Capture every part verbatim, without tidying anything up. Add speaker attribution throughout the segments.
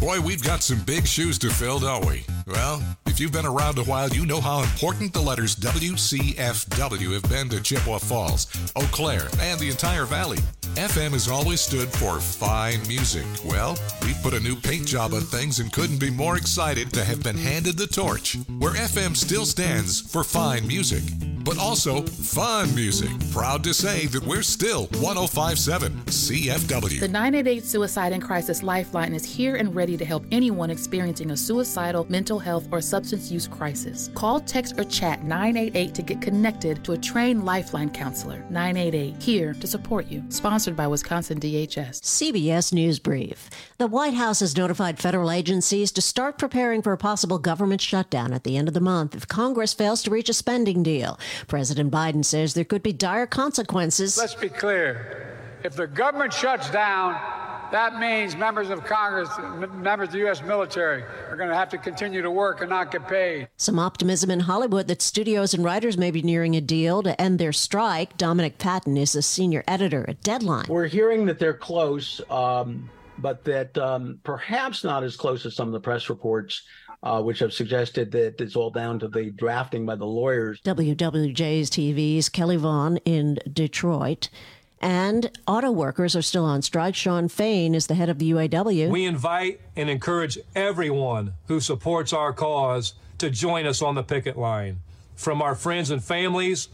Speaker 1: Boy, we've got some big shoes to fill, don't we? Well, if you've been around a while, you know how important the letters W C F W have been to Chippewa Falls, Eau Claire, and the entire valley. F M has always stood for fine music. Well, we put a new paint job on things and couldn't be more excited to have been handed the torch, where F M still stands for fine music, but also fun music. Proud to say that we're still one oh five point seven C F W.
Speaker 2: The nine eight eight Suicide and Crisis Lifeline is here and ready to help anyone experiencing a suicidal, mental health, or substance use crisis. Call, text, or chat nine eight eight to get connected to a trained Lifeline counselor. nine eight eight, here to support you. Sponsored by Wisconsin D H S.
Speaker 3: C B S News Brief. The White House has notified federal agencies to start preparing for a possible government shutdown at the end of the month if Congress fails to reach a spending deal. President Biden says there could be dire consequences.
Speaker 4: Let's be clear. If the government shuts down, that means members of Congress, members of the U S military are going to have to continue to work and not get paid.
Speaker 3: Some optimism in Hollywood that studios and writers may be nearing a deal to end their strike. Dominic Patton is a senior editor at Deadline.
Speaker 5: We're hearing that they're close, um, but that um, perhaps not as close as some of the press reports, uh, which have suggested that it's all down to the drafting by the lawyers.
Speaker 3: W W J's T V's Kelly Vaughn in Detroit. And auto workers are still on strike. Sean Fain is the head of the U A W.
Speaker 6: We invite and encourage everyone who supports our cause to join us on the picket line, from our friends and families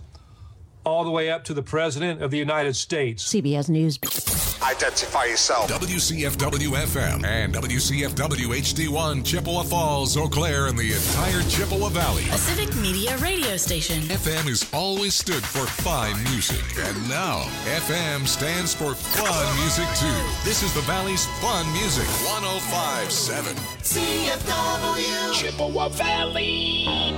Speaker 6: all the way up to the President of the United States.
Speaker 3: C B S News.
Speaker 7: Identify yourself.
Speaker 1: W C F W F M and W C F W H D one, Chippewa Falls, Eau Claire, and the entire Chippewa Valley.
Speaker 8: A civic media radio station.
Speaker 1: F M has always stood for fine music, and now F M stands for fun music too. This is the Valley's fun music, one oh five point seven
Speaker 7: C F W Chippewa Valley.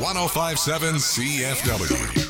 Speaker 1: one oh five point seven C F W.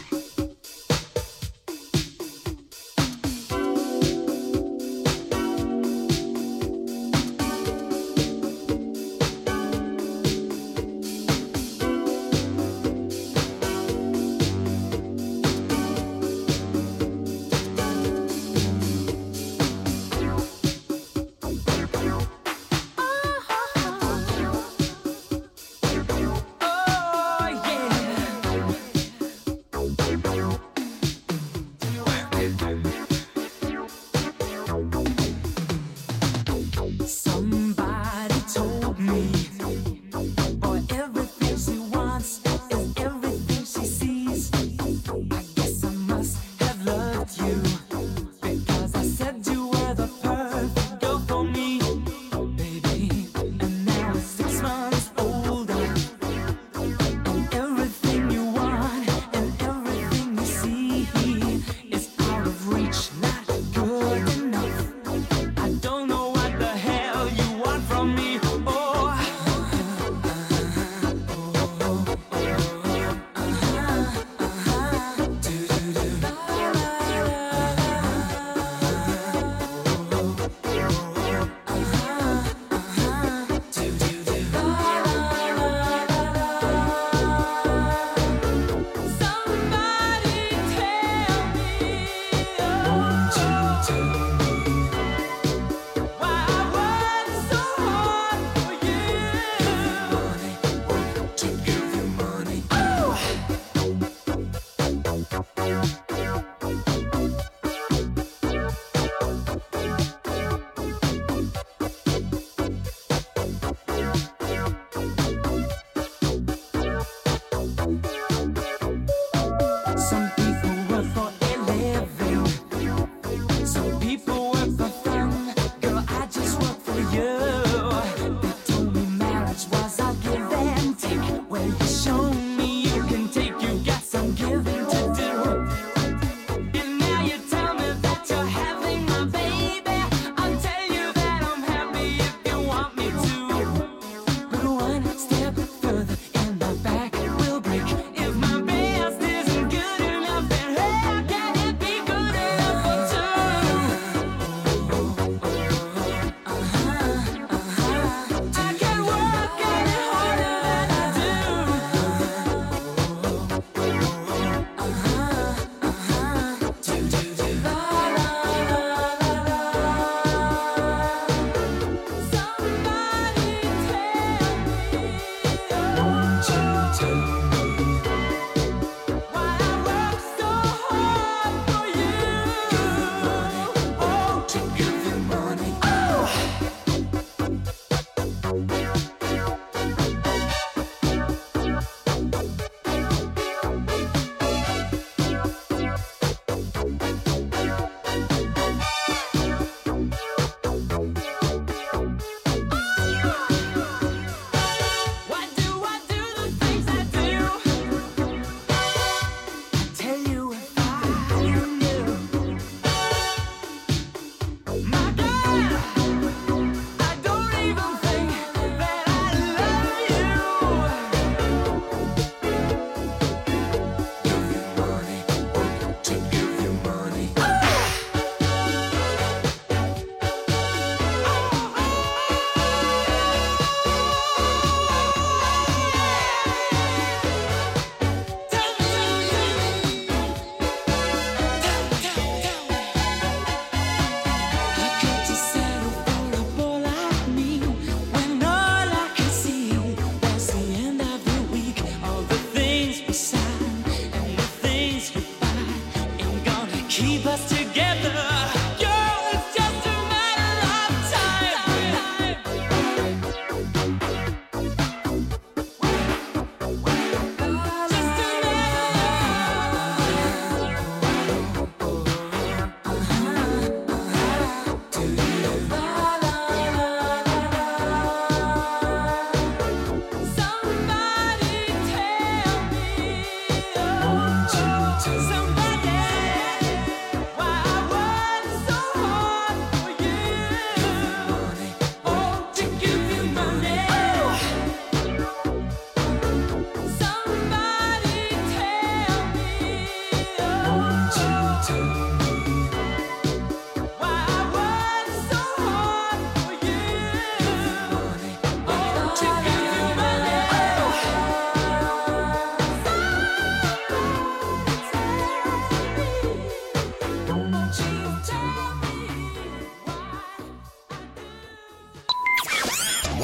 Speaker 9: Somebody tell me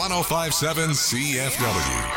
Speaker 1: one oh five point seven C F W.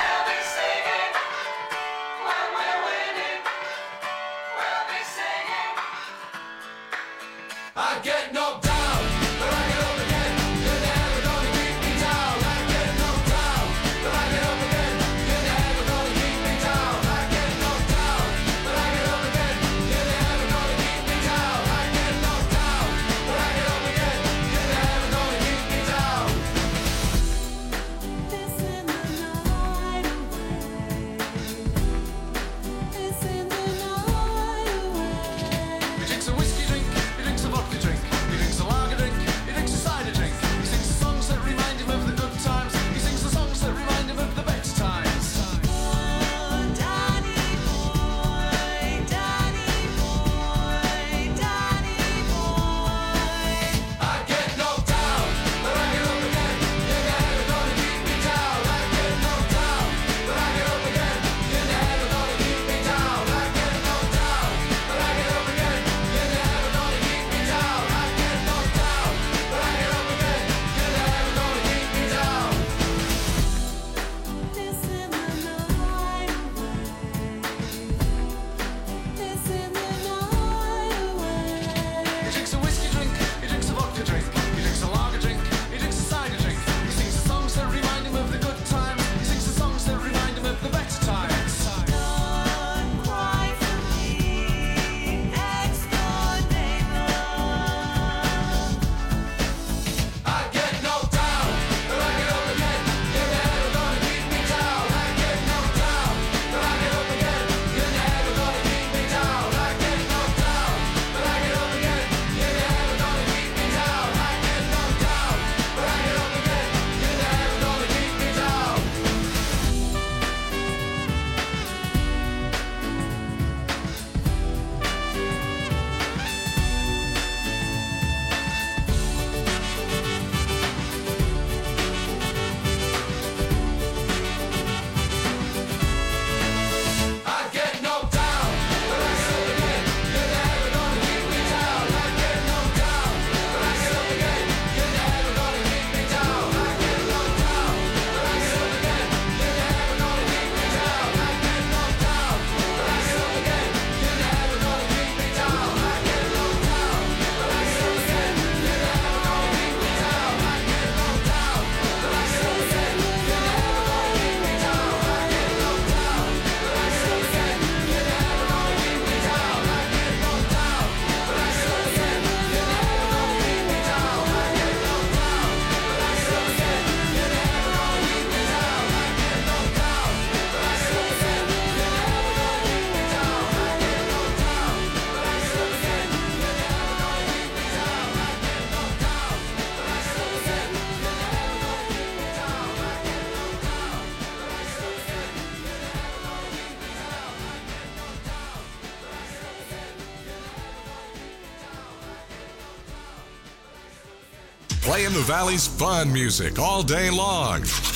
Speaker 1: Playing the Valley's fun music all day long.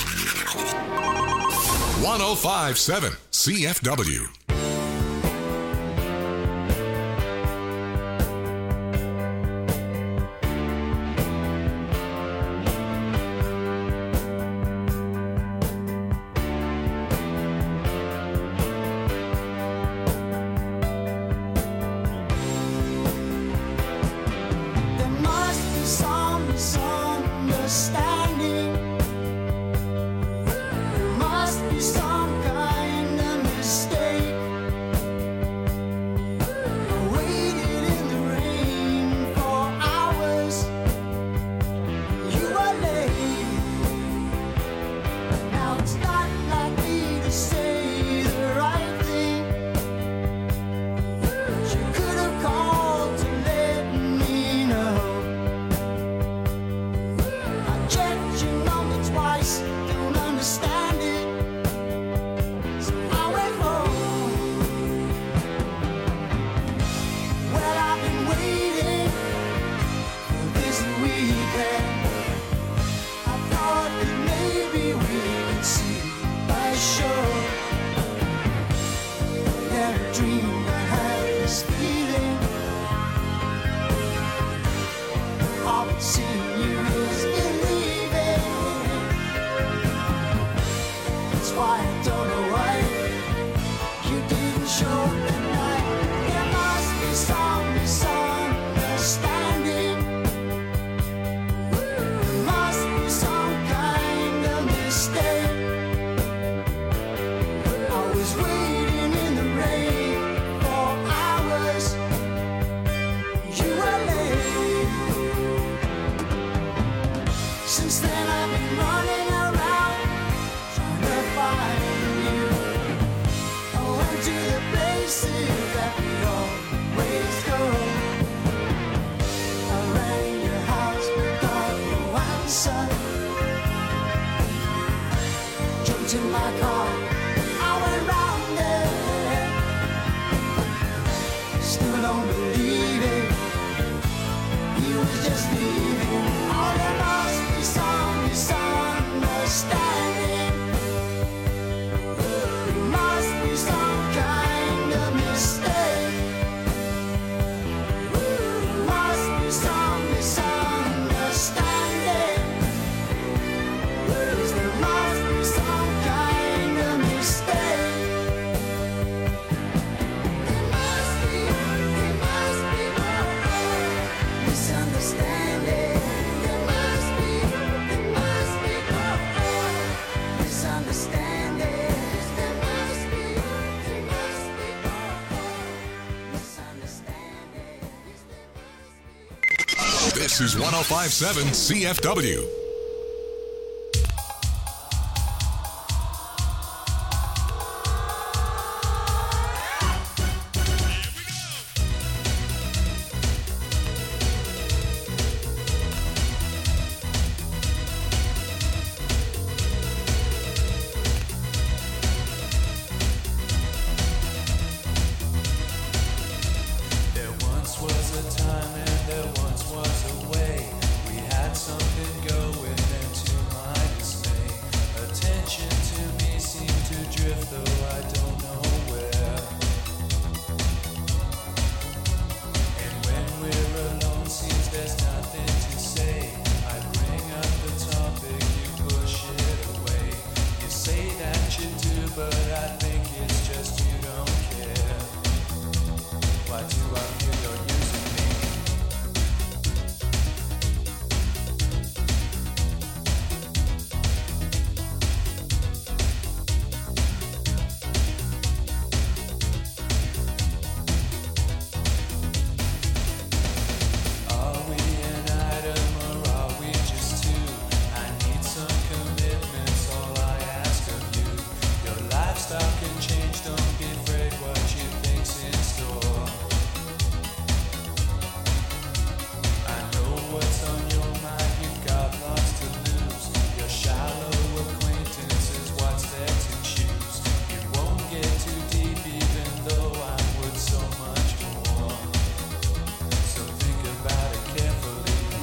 Speaker 1: one oh five point seven C F W.
Speaker 9: Seeing you is believing. places that we always go. I rang your house but got no answer. Jumped in my car, I went round there. Still don't believe it, he was just leaving. Oh, there must be some misunderstanding. There must be some kind of mistake. There must be some misunderstanding. Yes, there must be some kind of mistake. There must be, there must be misunderstanding. There must be, there must be misunderstanding. There must be, there must be misunderstanding.
Speaker 1: This is one oh five point seven C F W.
Speaker 9: There once was a time and there once was a way. We had something going, and to my dismay, attention to me seemed to drift, though I don't know where. And when we're alone, seems there's nothing to say. I bring up the topic, you push it away. You say that you do, but I think it's just you don't care. Why do I feel you're using me? Are we an item or are we just two? I need some commitments, all I ask of you. Your lifestyle can change, don't be afraid what you think's in store. I know what's on your mind, you've got lots to lose. Your shallow acquaintance is what's there to choose. You won't get too deep even though I would so much more. So think about it carefully.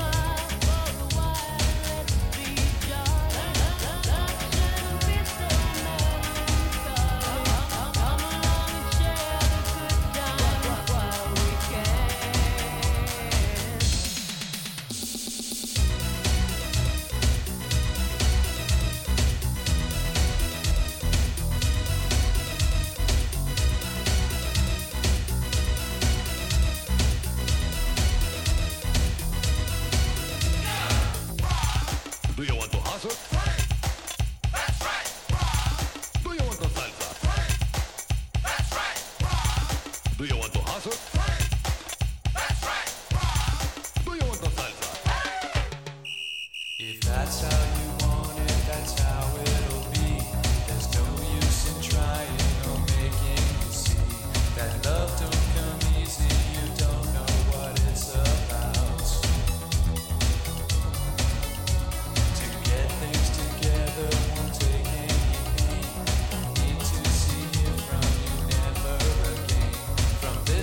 Speaker 10: Do you want to hustle? That's right. Do you want to salsa? That's right. Do you want to hustle? That's right. Do you want to salsa?
Speaker 9: If that's how you want it, that's how it'll be. There's no use in trying or making you see that love don't come easy. You don't know what it's about. To get things together won't take any pain. Need to see it from you never again. From this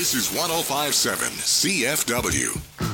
Speaker 1: This is one oh five point seven C F W.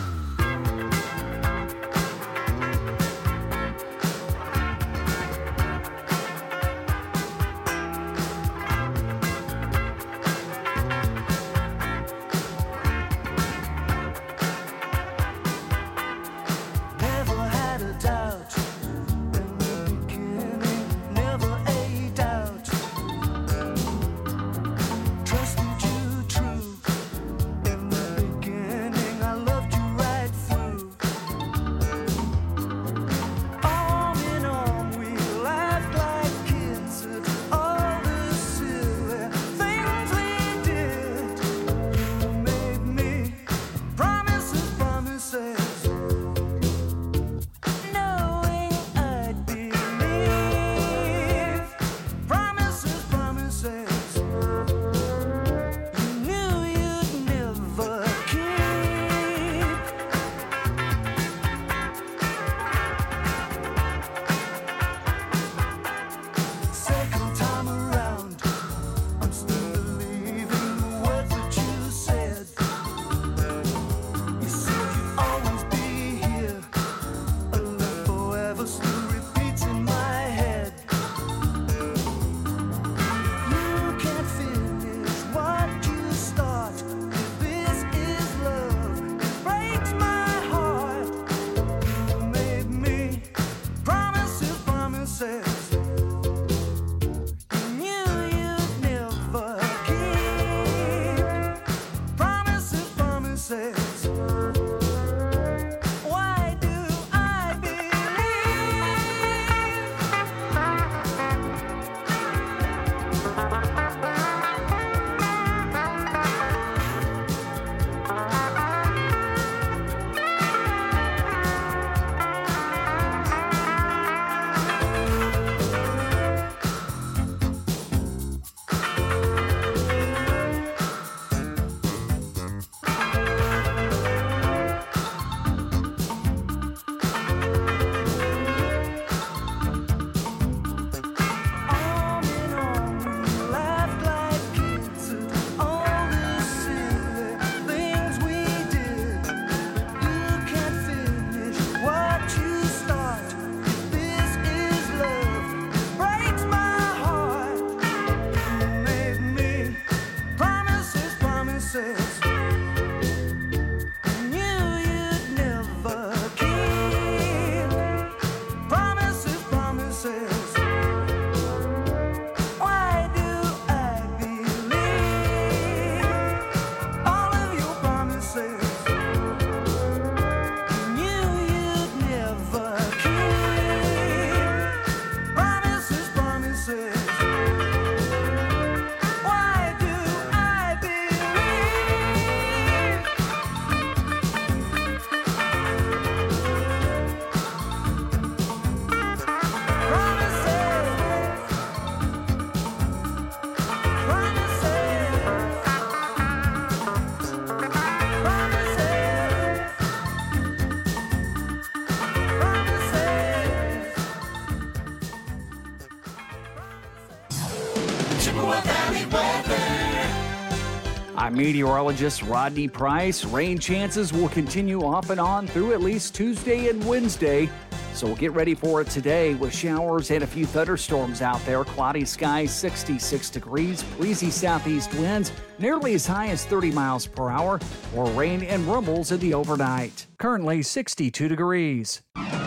Speaker 11: I'm meteorologist Rodney Price. Rain chances will continue off and on through at least Tuesday and Wednesday. So we'll get ready for it today with showers and a few thunderstorms out there. Cloudy skies, sixty-six degrees, breezy southeast winds, nearly as high as thirty miles per hour, or rain and rumbles in the overnight. Currently sixty-two degrees.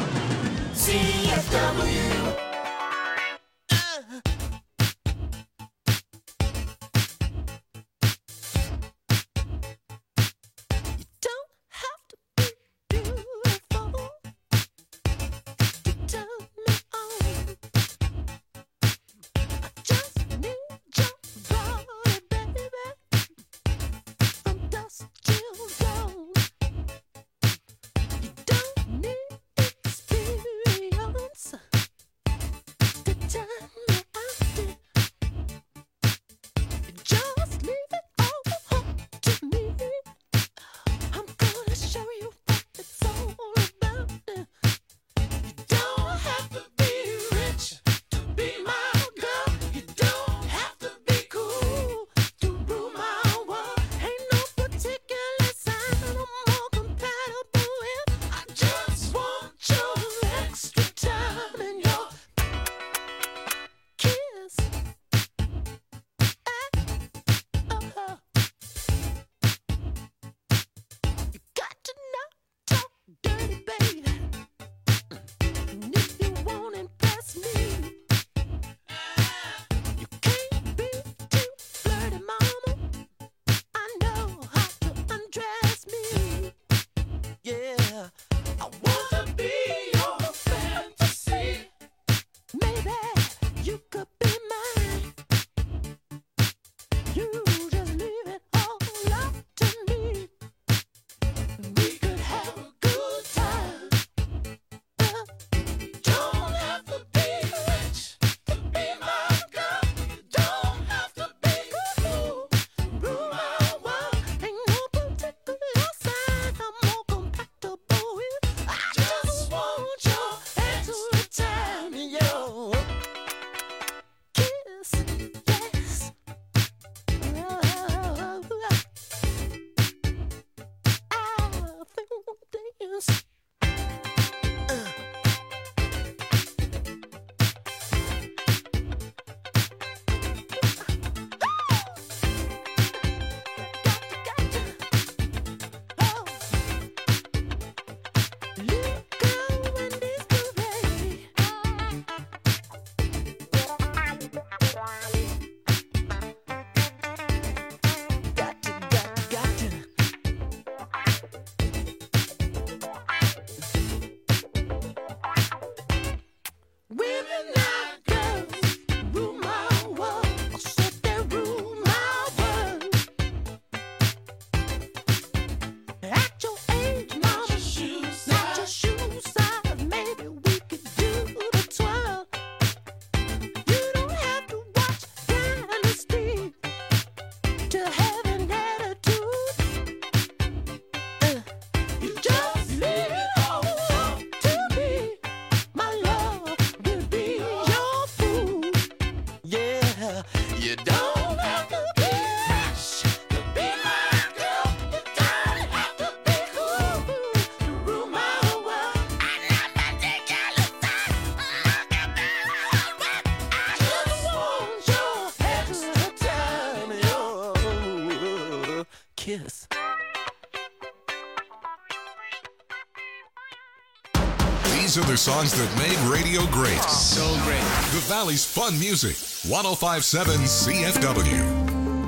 Speaker 7: C F W.
Speaker 12: kiss.
Speaker 1: These are the songs that made radio great.
Speaker 13: So great.
Speaker 1: The Valley's fun music. one oh five point seven C F W.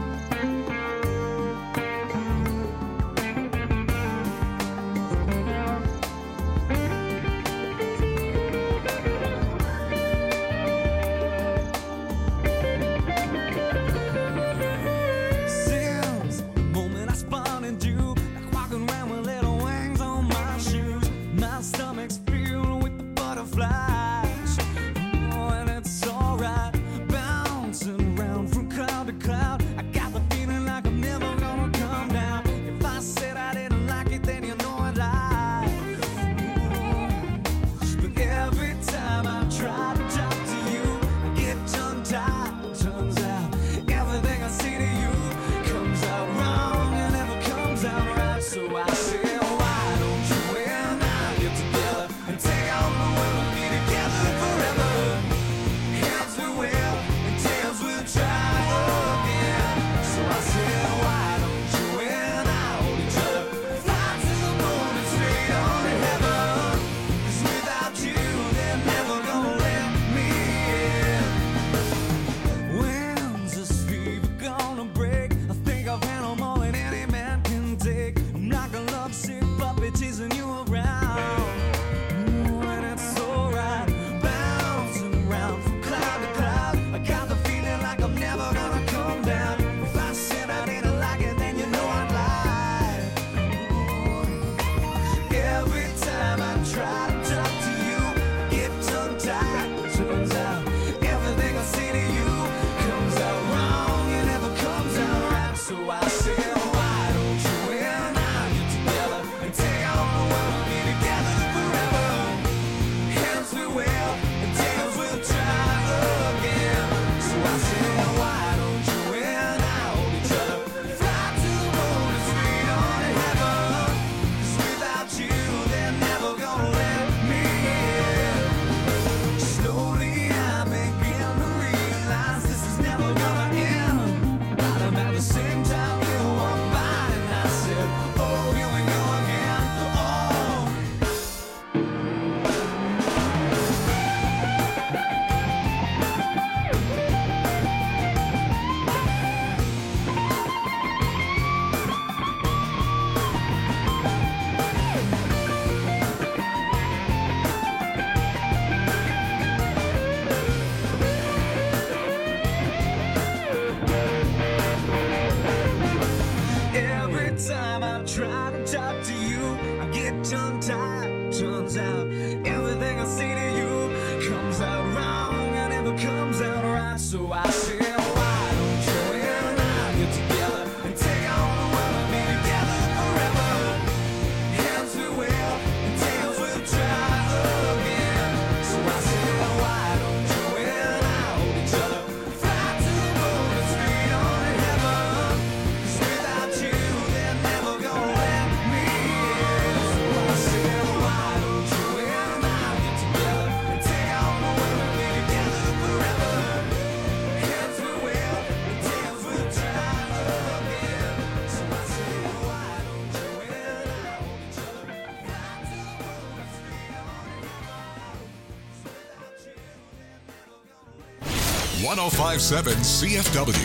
Speaker 1: one oh five point seven C F W.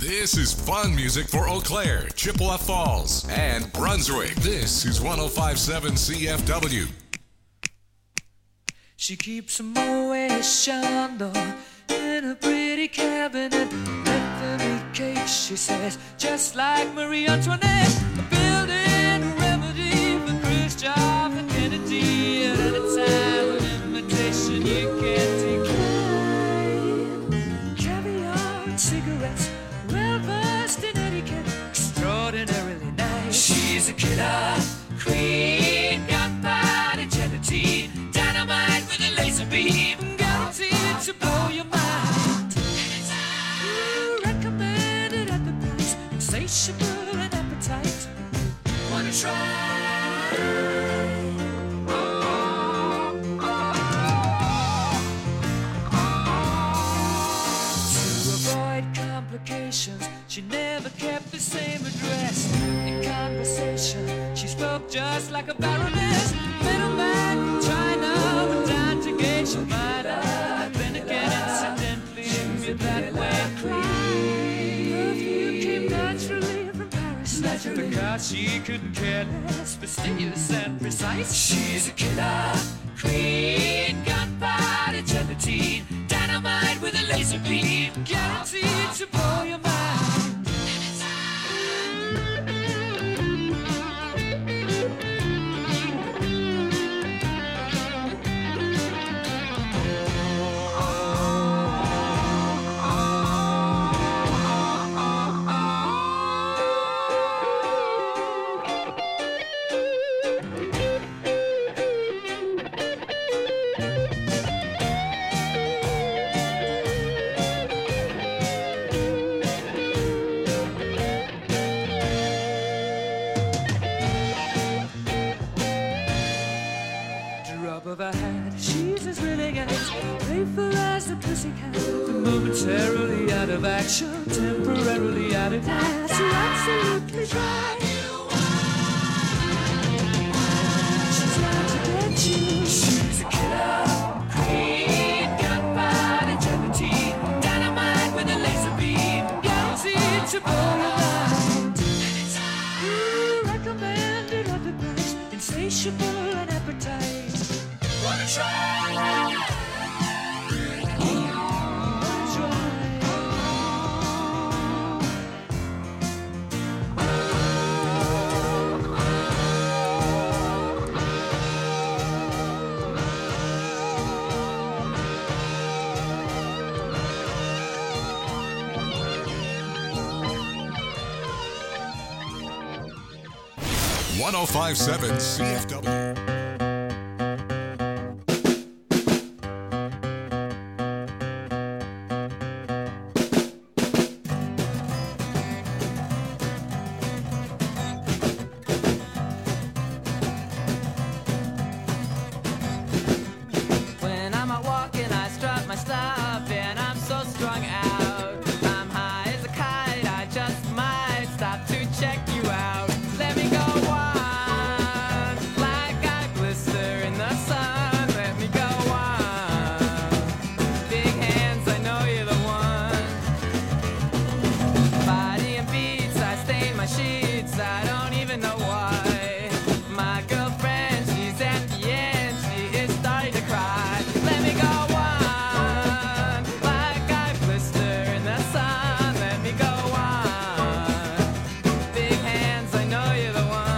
Speaker 1: This is fun music for Eau Claire, Chippewa Falls, and Brunswick. This is one oh five point seven C F W.
Speaker 9: She keeps a Moet Chandon in a pretty cabinet. Let them eat cake, she says, just like Marie Antoinette. A building remedy for Khrushchev and Kennedy. At any time, an invitation you can't decline. Caviar and cigarettes, well versed in etiquette, extraordinarily nice. She's a killer queen, gunpowder gelatine, dynamite with a laser beam, guaranteed to blow your mind. Ooh, recommended at the price, insatiable and appetite. Wanna try? She never kept the same address. In conversation, she spoke just like a baroness. Middleman from China went down to Geisha Minor. Then again, incidentally, with that way perfume came naturally from Paris. Naturally. Because she couldn't care less, fastidious and precise. She's a killer queen, gunpowder gelatine, dynamite with a laser beam, guaranteed to blow your mind. Momentarily out of action, temporarily out of gas, you're absolutely dry. She's out to get you. She's a killer queen, gunpowder gelatine, dynamite with a laser beam, guaranteed to blow your mind. Ooh, recommended at the price, insatiable and appetite. Wanna try?
Speaker 1: one oh five point seven C F W.
Speaker 9: When I'm out walking, I strut my stuff, and I'm so strung out. I'm high as a kite, I just might stop to check you out. Let me go on, like I glister in the sun. Let me go on. Big hands, I know you're the one. Body and beats, I stain my sheets, I don't even know why. My girlfriend, she's at the end, she is starting to cry. Let me go on, like I blister in the sun. Let me go on. Big hands, I know you're the one.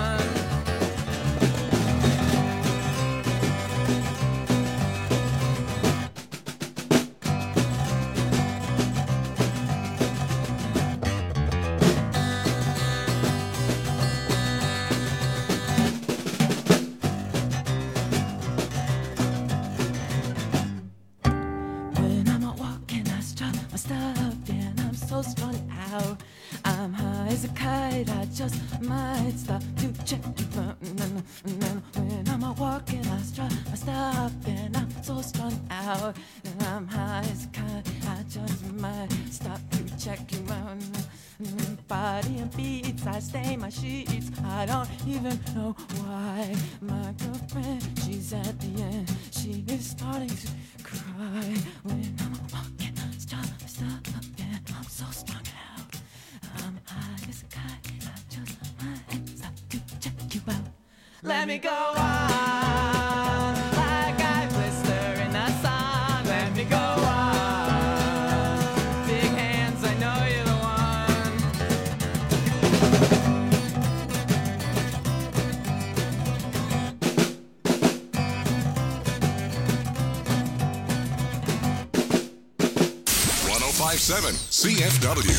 Speaker 9: When I'm out walking, I strut my stuff, and I'm so strung out. I'm high as a kite, I just might stop to check you out. When I'm out walking, I strut my stuff, and I'm so strung out. And I'm high as a kite, I just might stop to check you out. Body and beats, I stain my sheets, I don't even know why. My girlfriend, she's at the end, she is starting to cry. When I'm walking, stop, stop, and I'm so strung out.
Speaker 12: Let me go on, like I blister in the sun. Let me go on, big hands, I know you're the
Speaker 1: one oh five point seven C F W.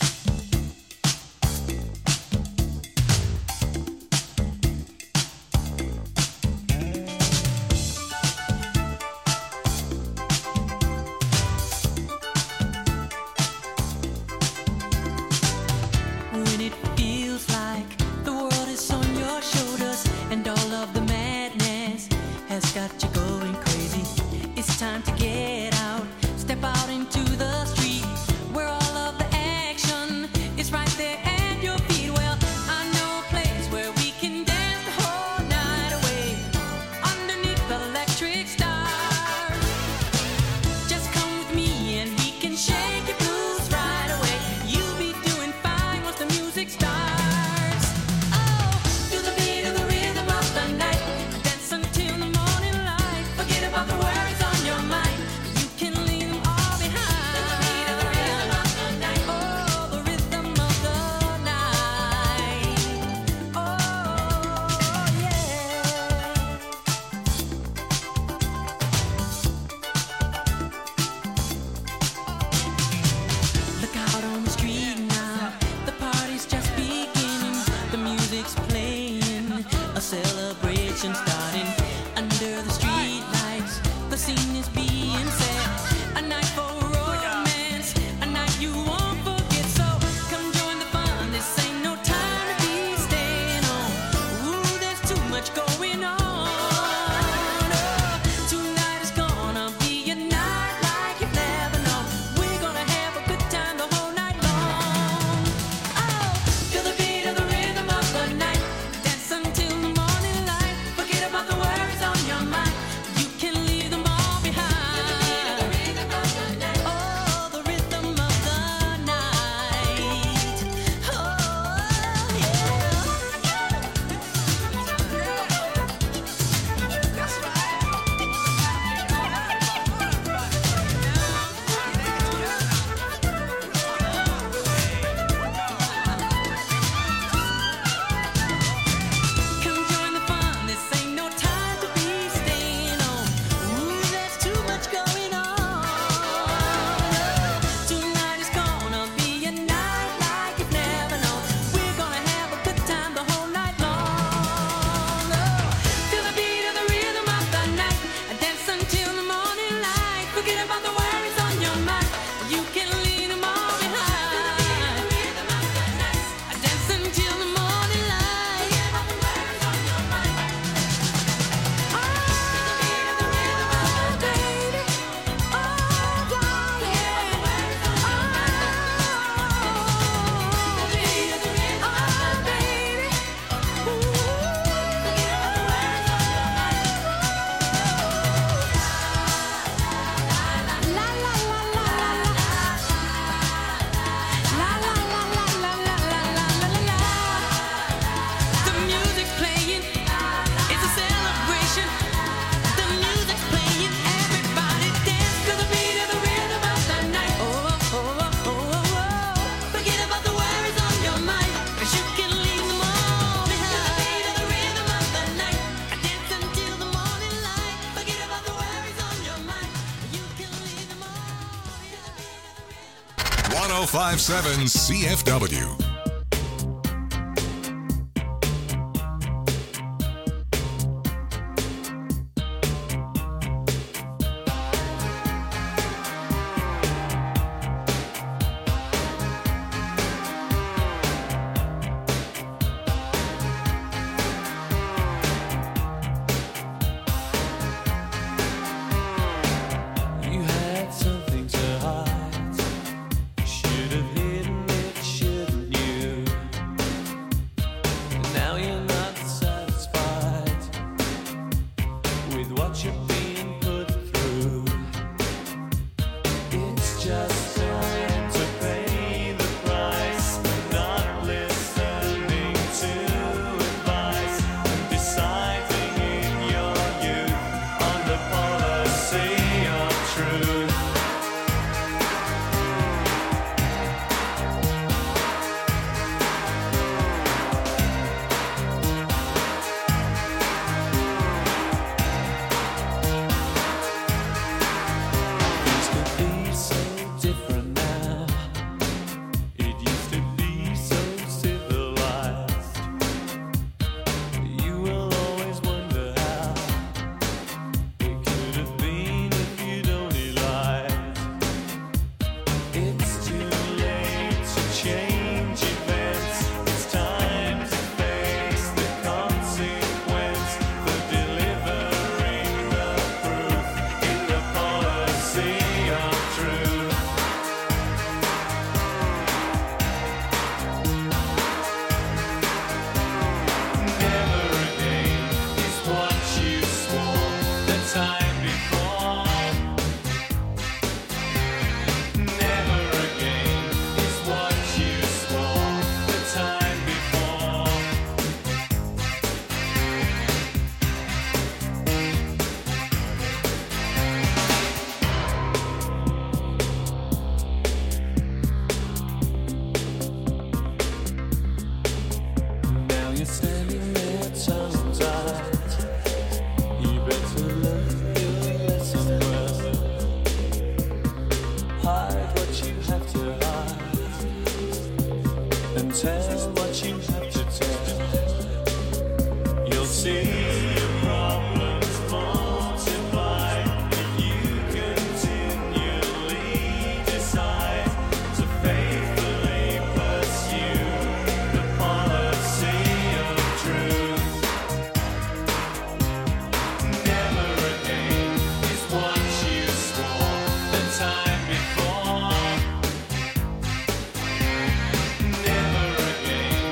Speaker 12: When it feels like the world is on your shoulders and all of the madness has got you going crazy, it's time to get out, step out into the street where all of the action is right there at your feet. Well, I know a place where we can dance the whole night away underneath the electric stars. Just come with me and we can shake your blues right away. You'll be doing fine once the music starts. Oh, to the beat of the rhythm of the night, dance until the morning light. Forget about the worries on your mind. You can leave them all behind. To the beat of the rhythm of the night. Oh, the rhythm of the night. Oh, yeah. Look out on the street now, the party's just beginning. The music's playing, a celebration starting. Under the street lights, the scene is being set. A night for romance, a night you won't forget. So come join the fun, this ain't no time to be staying home. Ooh, there's too much going on. Oh, tonight is gonna be a night like you've never known. We're gonna have a good time the whole night long. Oh, feel the beat of the rhythm of the night. Dance until the morning light. Forget about the worries on your mind. You can leave them all behind. Feel the beat of the rhythm of the night. Oh, the rhythm of the night. Oh, yeah. That's Come join the fun, this ain't no time to be staying home. Ooh, there's too much going on. Tonight is gonna be a night like you've never known. We're gonna have a good time the whole night long. Feel the beat of the rhythm of the night. Dance until the morning light. Forget about the worries on your mind. You can leave them all behind. Dance until the morning light. Forget about the worries on your mind. Oh, baby. Oh, yeah. Oh, baby. La la la la la la la la la la la la la la. The music's playing, it's a celebration. The music's playing, everybody dance to the beat of the rhythm of the night. Oh, oh, oh, oh, oh, oh. Forget about the worries on your mind, 'cause you can leave them all behind. To the beat of the rhythm of the night, dance until the morning light. Forget about the worries on your mind, you can leave them all.
Speaker 1: one oh five point seven C F W.
Speaker 9: You had something to hide. Should have hidden it, shouldn't you change events. It's time to face the consequence. The delivering the proof in the policy of truth. Never again is what you swore the time before. Never again is what you swore the time before. Now you're standing there tongue-tied. You better learn your lesson well. Hide what you have to hide, and tell what you have to tell. You'll see your problems multiply if you continually decide to faithfully pursue the policy of truth. Never again is what you swore the time before. Never again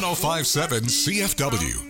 Speaker 1: oh five point seven C F W.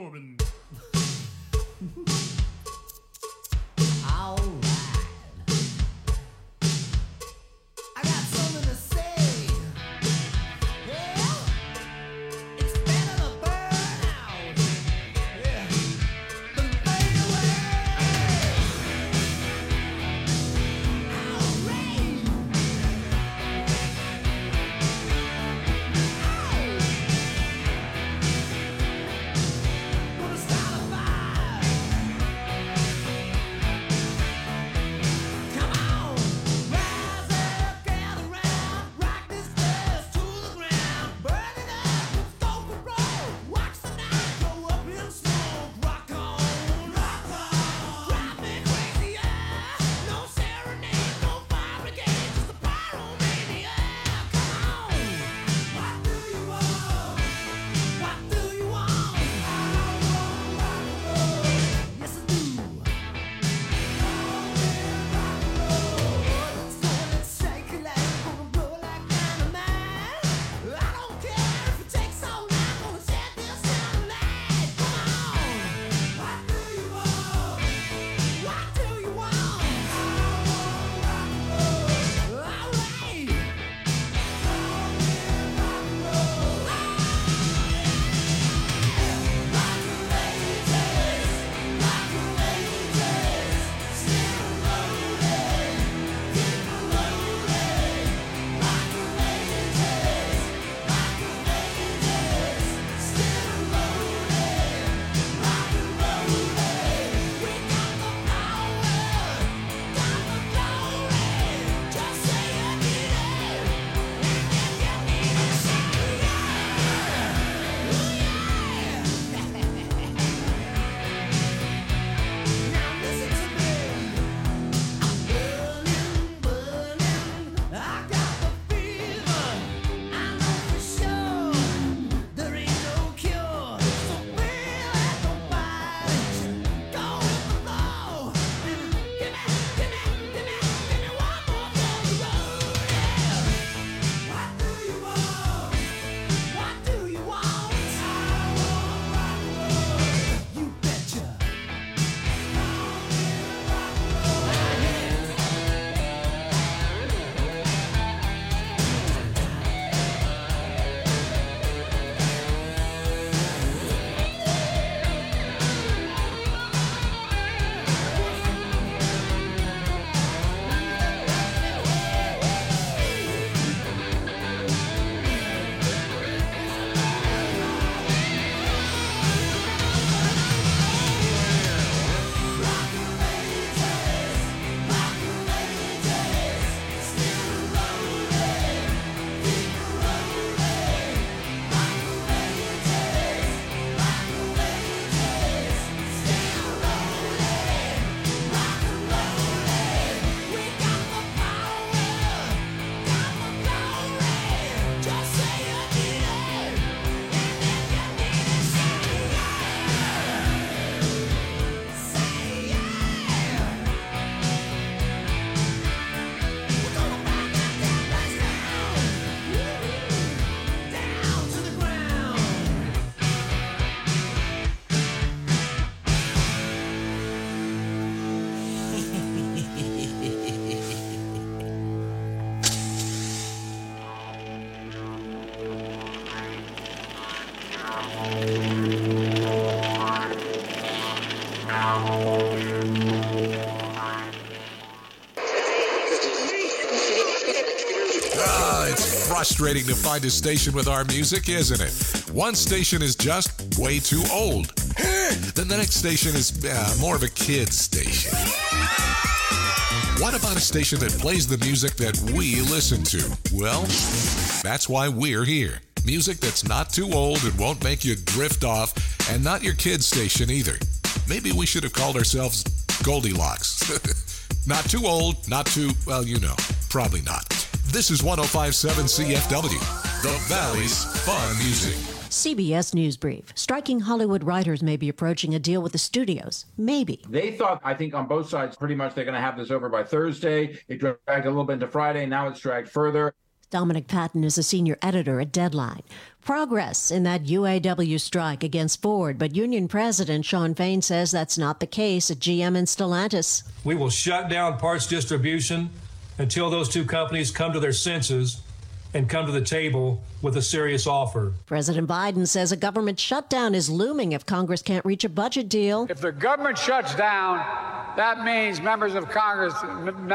Speaker 1: Ah, it's frustrating to find a station with our music, isn't it? One station is just way too old. Then the next station is uh, more of a kid's station. What about a station that plays the music that we listen to? Well, that's why we're here. Music that's not too old and won't make you drift off, and not your kid's station either. Maybe we should have called ourselves Goldilocks. Not too old, not too, well, you know, probably not. This is one oh five point seven C F W, the Valley's fun music.
Speaker 3: C B S News Brief. Striking Hollywood writers may be approaching a deal with the studios. Maybe.
Speaker 13: They thought, I think on both sides, pretty much they're going to have this over by Thursday. It dragged a little bit into Friday. Now it's dragged further.
Speaker 3: Dominic Patton is a senior editor at Deadline. Progress in that U A W strike against Ford, but union president Shawn Fain says that's not the case at G M and Stellantis.
Speaker 6: We will shut down parts distribution until those two companies come to their senses and come to the table with a serious offer.
Speaker 3: President Biden says a government shutdown is looming if Congress can't reach a budget deal.
Speaker 4: If the government shuts down, that means members of Congress